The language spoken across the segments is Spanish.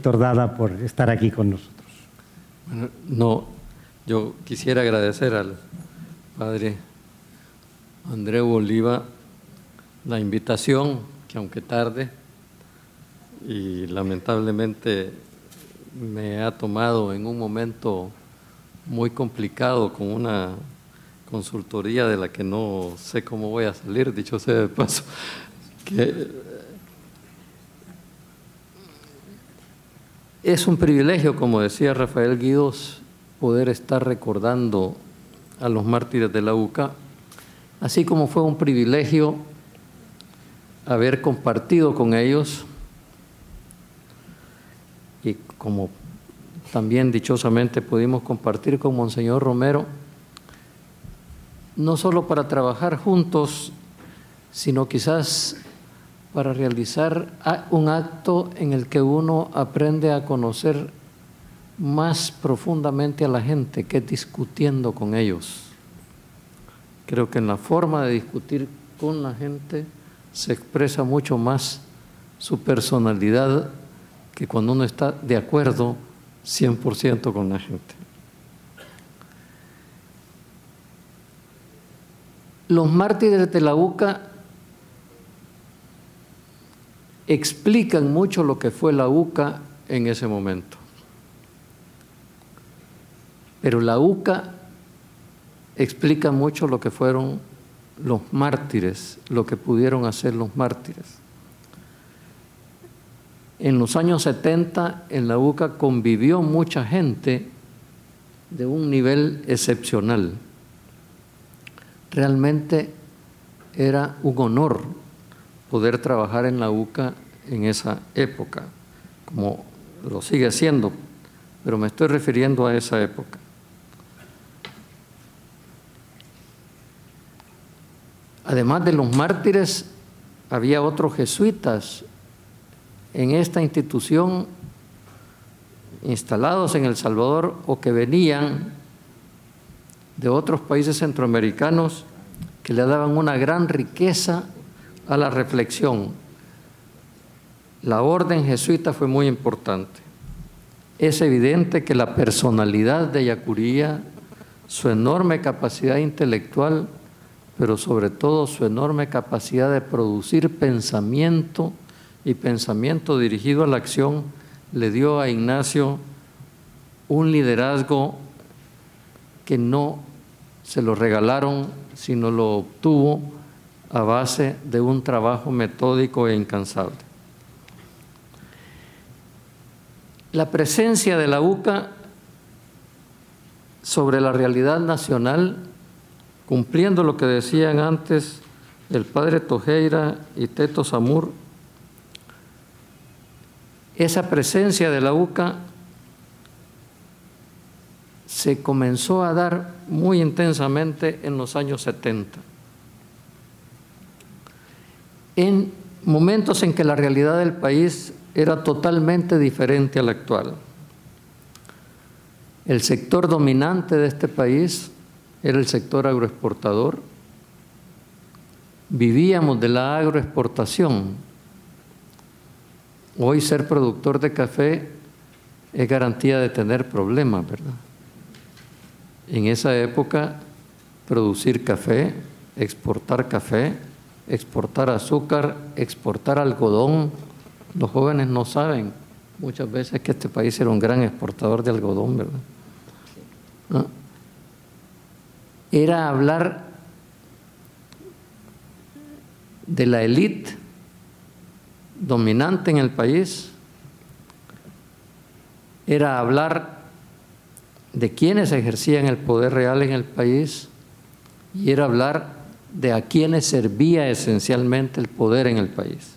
doctor Dada, por estar aquí con nosotros. Bueno, no, yo quisiera agradecer al padre Andreu Oliva la invitación, que aunque tarde y lamentablemente me ha tomado en un momento muy complicado con una consultoría de la que no sé cómo voy a salir, dicho sea de paso, que es un privilegio, como decía Rafael Guidos, poder estar recordando a los mártires de la UCA, así como fue un privilegio haber compartido con ellos y como también dichosamente pudimos compartir con Monseñor Romero, no solo para trabajar juntos, sino quizás para realizar un acto en el que uno aprende a conocer más profundamente a la gente, que es discutiendo con ellos. Creo que en la forma de discutir con la gente se expresa mucho más su personalidad que cuando uno está de acuerdo 100% con la gente. Los mártires de la UCA explican mucho lo que fue la UCA en ese momento. Pero la UCA explica mucho lo que fueron los mártires, lo que pudieron hacer los mártires. En los años 70 en la UCA convivió mucha gente de un nivel excepcional. Realmente era un honor poder trabajar en la UCA en esa época, como lo sigue siendo, pero me estoy refiriendo a esa época. Además de los mártires, había otros jesuitas en esta institución instalados en El Salvador o que venían de otros países centroamericanos que le daban una gran riqueza a la reflexión. La orden jesuita fue muy importante. Es evidente que la personalidad de Yacuría, su enorme capacidad intelectual, pero sobre todo su enorme capacidad de producir pensamiento y pensamiento dirigido a la acción, le dio a Ignacio un liderazgo que no se lo regalaron, sino lo obtuvo a base de un trabajo metódico e incansable. La presencia de la UCA sobre la realidad nacional, cumpliendo lo que decían antes el padre Tojeira y Teto Samur, esa presencia de la UCA se comenzó a dar muy intensamente en los años 70. En momentos en que la realidad del país era totalmente diferente a la actual. El sector dominante de este país era el sector agroexportador. Vivíamos de la agroexportación. Hoy ser productor de café es garantía de tener problemas, ¿verdad? En esa época, producir café, exportar azúcar, exportar algodón. Los jóvenes no saben muchas veces que este país era un gran exportador de algodón, ¿verdad? ¿No? Era hablar de la élite dominante en el país, era hablar de quienes ejercían el poder real en el país y era hablar de a quienes servía esencialmente el poder en el país.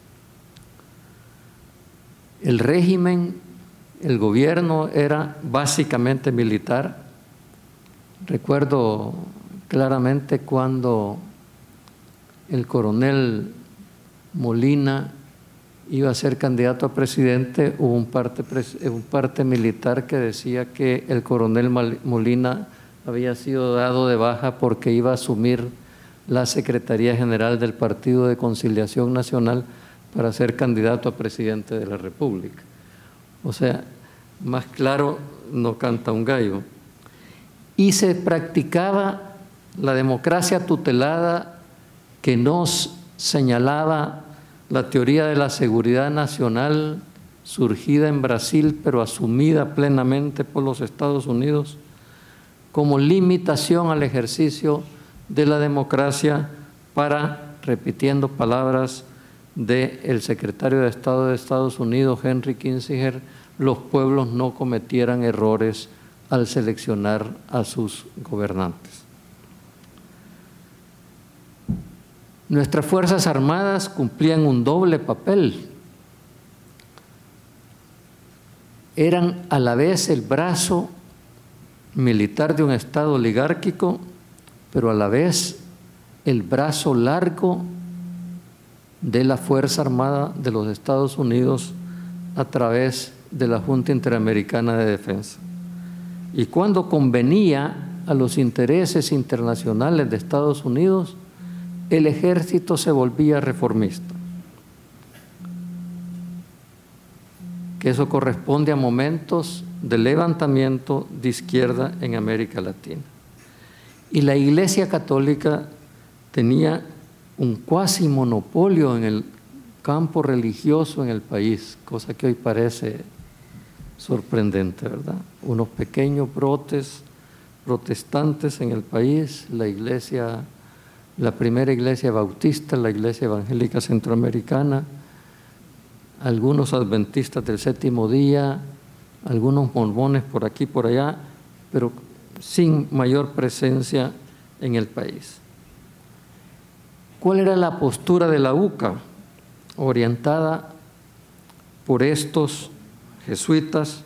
El régimen, el gobierno era básicamente militar. Recuerdo claramente cuando el coronel Molina iba a ser candidato a presidente, hubo un parte militar que decía que el coronel Molina había sido dado de baja porque iba a asumir la Secretaría General del Partido de Conciliación Nacional para ser candidato a presidente de la República. O sea, más claro no canta un gallo. Y se practicaba la democracia tutelada que nos señalaba la teoría de la seguridad nacional surgida en Brasil, pero asumida plenamente por los Estados Unidos, como limitación al ejercicio de la democracia para, repitiendo palabras del secretario de Estado de Estados Unidos, Henry Kissinger, los pueblos no cometieran errores al seleccionar a sus gobernantes. Nuestras Fuerzas Armadas cumplían un doble papel. Eran a la vez el brazo militar de un Estado oligárquico, pero a la vez el brazo largo de la Fuerza Armada de los Estados Unidos a través de la Junta Interamericana de Defensa. Y cuando convenía a los intereses internacionales de Estados Unidos, el ejército se volvía reformista. Que eso corresponde a momentos de levantamiento de izquierda en América Latina. Y la Iglesia Católica tenía un cuasi monopolio en el campo religioso en el país, cosa que hoy parece sorprendente, ¿verdad? Unos pequeños brotes protestantes en el país, la primera iglesia bautista, la iglesia evangélica centroamericana, algunos adventistas del séptimo día, algunos mormones por aquí y por allá, pero sin mayor presencia en el país. ¿Cuál era la postura de la UCA? Orientada por estos jesuitas.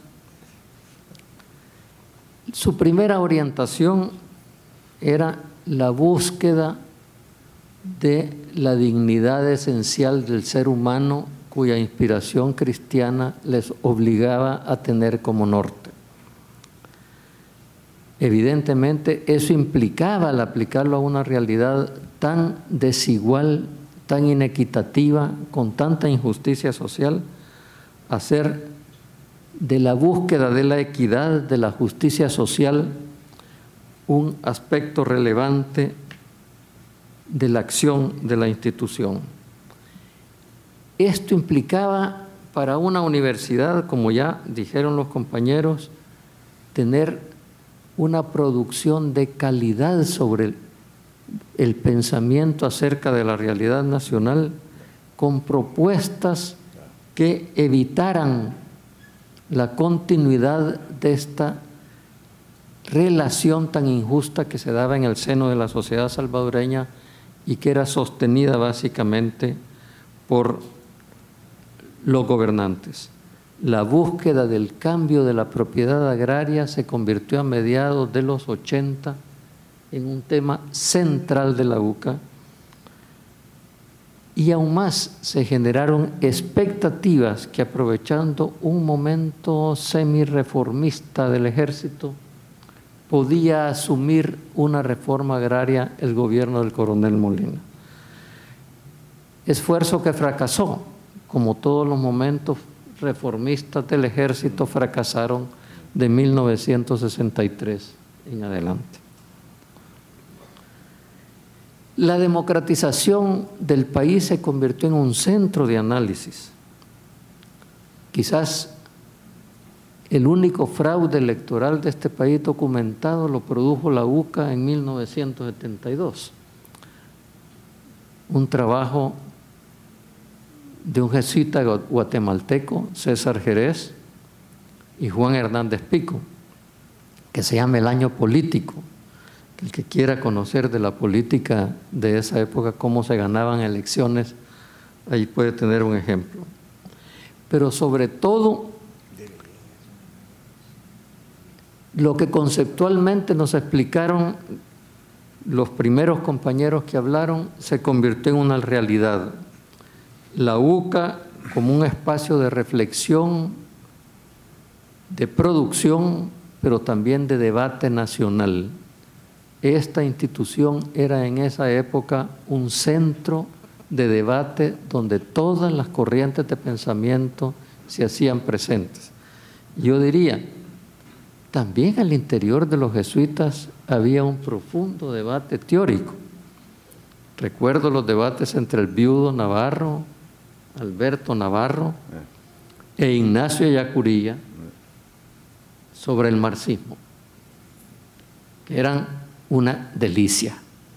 Su primera orientación era la búsqueda de la dignidad esencial del ser humano, cuya inspiración cristiana les obligaba a tener como norte. Evidentemente, eso implicaba, al aplicarlo a una realidad tan desigual, tan inequitativa, con tanta injusticia social, hacer de la búsqueda de la equidad, de la justicia social, un aspecto relevante de la acción de la institución. Esto implicaba para una universidad, como ya dijeron los compañeros, tener una producción de calidad sobre el pensamiento acerca de la realidad nacional, con propuestas que evitaran la continuidad de esta relación tan injusta que se daba en el seno de la sociedad salvadoreña y que era sostenida básicamente por los gobernantes. La búsqueda del cambio de la propiedad agraria se convirtió a mediados de los 80 en un tema central de la UCA, y aún más se generaron expectativas que, aprovechando un momento semi-reformista del ejército, podía asumir una reforma agraria el gobierno del coronel Molina. Esfuerzo que fracasó, como todos los momentos reformistas del ejército fracasaron de 1963 en adelante. La democratización del país se convirtió en un centro de análisis. Quizás el único fraude electoral de este país documentado lo produjo la UCA en 1972. Un trabajo de un jesuita guatemalteco, César Jerez, y Juan Hernández Pico, que se llama El Año Político. El que quiera conocer de la política de esa época, cómo se ganaban elecciones, ahí puede tener un ejemplo. Pero sobre todo, lo que conceptualmente nos explicaron los primeros compañeros que hablaron, se convirtió en una realidad. La UCA como un espacio de reflexión, de producción, pero también de debate nacional. Esta institución era en esa época un centro de debate donde todas las corrientes de pensamiento se hacían presentes. Yo diría, también al interior de los jesuitas había un profundo debate teórico. Recuerdo los debates entre el viudo Navarro, Alberto Navarro, e Ignacio Ellacuría sobre el marxismo, que eran una delicia.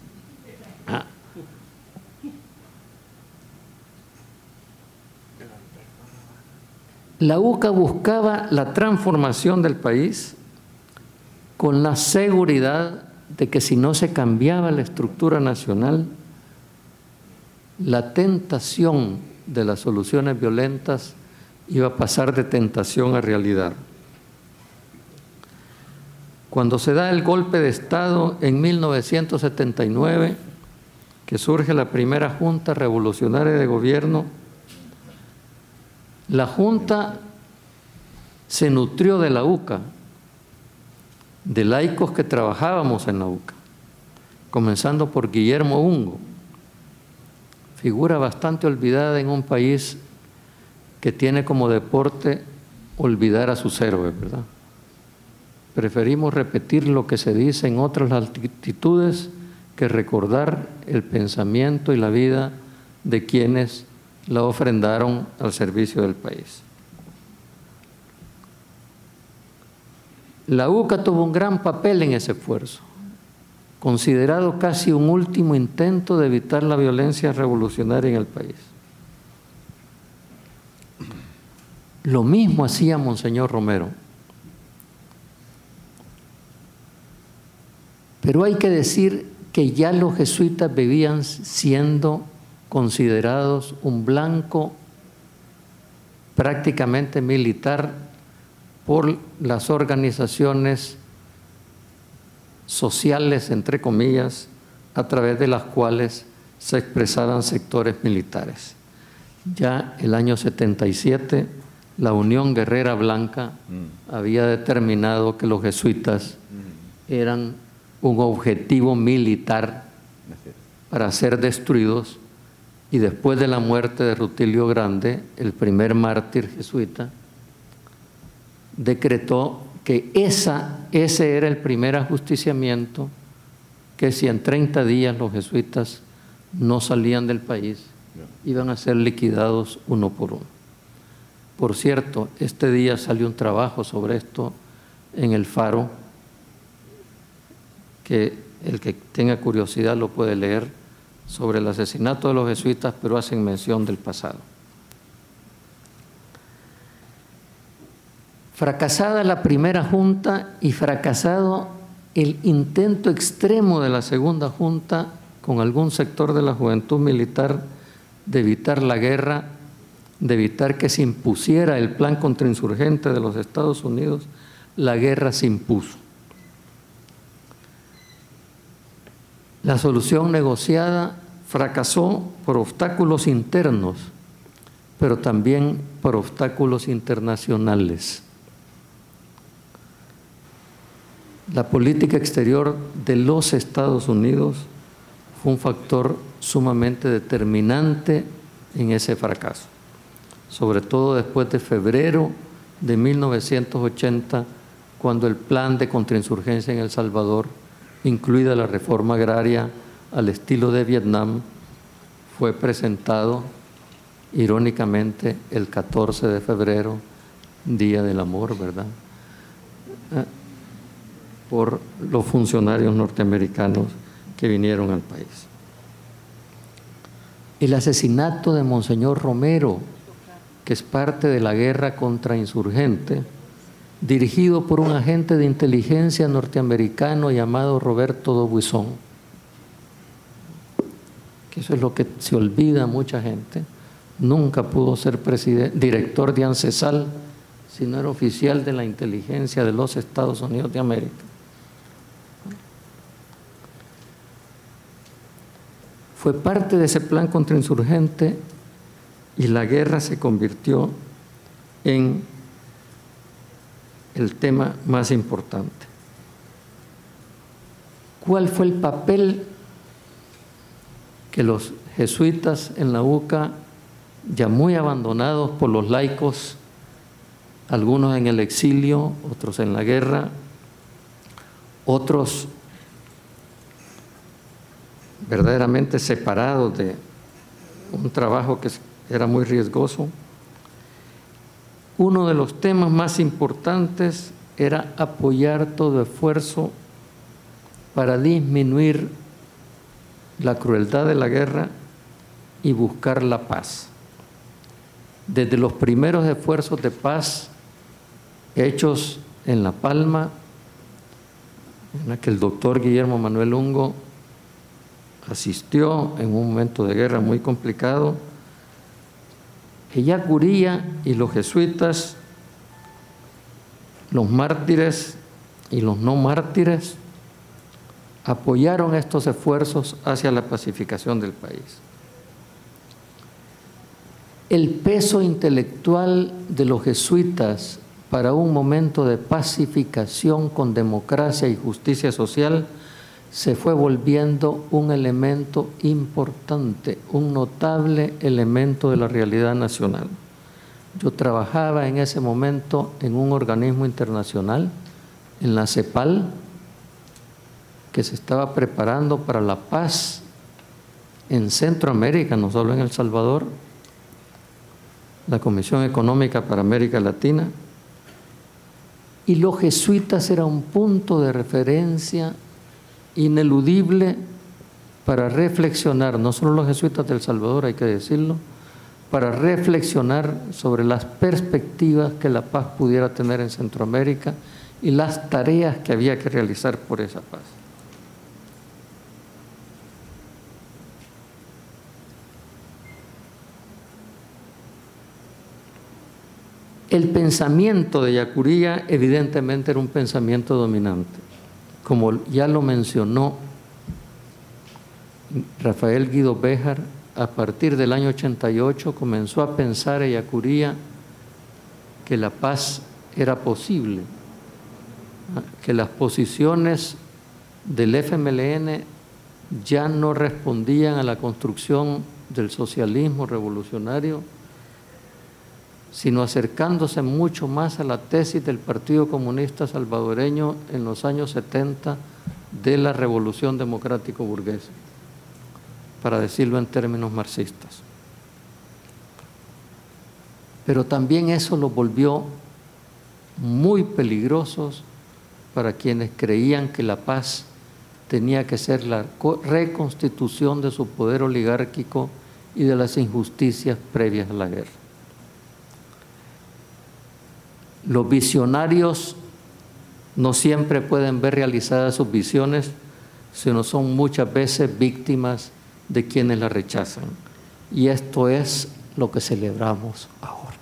La UCA buscaba la transformación del país con la seguridad de que si no se cambiaba la estructura nacional, la tentación de las soluciones violentas iba a pasar de tentación a realidad. Cuando se da el golpe de Estado en 1979, que surge la primera Junta Revolucionaria de Gobierno, la Junta se nutrió de la UCA, de laicos que trabajábamos en la UCA, comenzando por Guillermo Ungo, figura bastante olvidada en un país que tiene como deporte olvidar a sus héroes, ¿verdad? Preferimos repetir lo que se dice en otras latitudes que recordar el pensamiento y la vida de quienes la ofrendaron al servicio del país. La UCA tuvo un gran papel en ese esfuerzo, considerado casi un último intento de evitar la violencia revolucionaria en el país. Lo mismo hacía Monseñor Romero. Pero hay que decir que ya los jesuitas vivían siendo considerados un blanco prácticamente militar por las organizaciones sociales, entre comillas, a través de las cuales se expresaban sectores militares. Ya el año 77, la Unión Guerrera Blanca había determinado que los jesuitas eran un objetivo militar para ser destruidos, y después de la muerte de Rutilio Grande, el primer mártir jesuita, decretó que ese era el primer ajusticiamiento, que si en 30 días los jesuitas no salían del país, iban a ser liquidados uno por uno. Por cierto, este día salió un trabajo sobre esto en el Faro, que el que tenga curiosidad lo puede leer, sobre el asesinato de los jesuitas, pero hacen mención del pasado. Fracasada la primera junta y fracasado el intento extremo de la segunda junta con algún sector de la juventud militar de evitar la guerra, de evitar que se impusiera el plan contrainsurgente de los Estados Unidos, la guerra se impuso. La solución negociada fracasó por obstáculos internos, pero también por obstáculos internacionales. La política exterior de los Estados Unidos fue un factor sumamente determinante en ese fracaso, sobre todo después de febrero de 1980, cuando el plan de contrainsurgencia en El Salvador, incluida la reforma agraria al estilo de Vietnam, fue presentado irónicamente el 14 de febrero, Día del Amor, ¿verdad?, por los funcionarios norteamericanos que vinieron al país. El asesinato de Monseñor Romero, que es parte de la guerra contrainsurgente, dirigido por un agente de inteligencia norteamericano llamado Roberto Dubuisson, que eso es lo que se olvida a mucha gente. Nunca pudo ser director de ANSESAL, sino era oficial de la inteligencia de los Estados Unidos de América. Fue parte de ese plan contrainsurgente y la guerra se convirtió en el tema más importante. ¿Cuál fue el papel que los jesuitas en la UCA, ya muy abandonados por los laicos algunos en el exilio, otros en la guerra, otros verdaderamente separados de un trabajo que era muy riesgoso. Uno de los temas más importantes era apoyar todo esfuerzo para disminuir la crueldad de la guerra y buscar la paz. Desde los primeros esfuerzos de paz hechos en La Palma, en la que el doctor Guillermo Manuel Ungo asistió en un momento de guerra muy complicado, Ellacuría y los jesuitas, los mártires y los no mártires, apoyaron estos esfuerzos hacia la pacificación del país. El peso intelectual de los jesuitas para un momento de pacificación con democracia y justicia social se fue volviendo un elemento importante, un notable elemento de la realidad nacional. Yo trabajaba en ese momento en un organismo internacional, en la CEPAL, que se estaba preparando para la paz en Centroamérica, no solo en El Salvador, la Comisión Económica para América Latina, y los jesuitas eran un punto de referencia ineludible para reflexionar, no solo los jesuitas de El Salvador, hay que decirlo, para reflexionar sobre las perspectivas que la paz pudiera tener en Centroamérica y las tareas que había que realizar por esa paz. El pensamiento de Ellacuría evidentemente era un pensamiento dominante. Como ya lo mencionó Rafael Guido Béjar, a partir del año 88 comenzó a pensar Ellacuría que la paz era posible, que las posiciones del FMLN ya no respondían a la construcción del socialismo revolucionario, sino acercándose mucho más a la tesis del Partido Comunista Salvadoreño en los años 70 de la Revolución Democrático Burguesa, para decirlo en términos marxistas. Pero también eso los volvió muy peligrosos para quienes creían que la paz tenía que ser la reconstitución de su poder oligárquico y de las injusticias previas a la guerra. Los visionarios no siempre pueden ver realizadas sus visiones, sino son muchas veces víctimas de quienes las rechazan. Y esto es lo que celebramos ahora.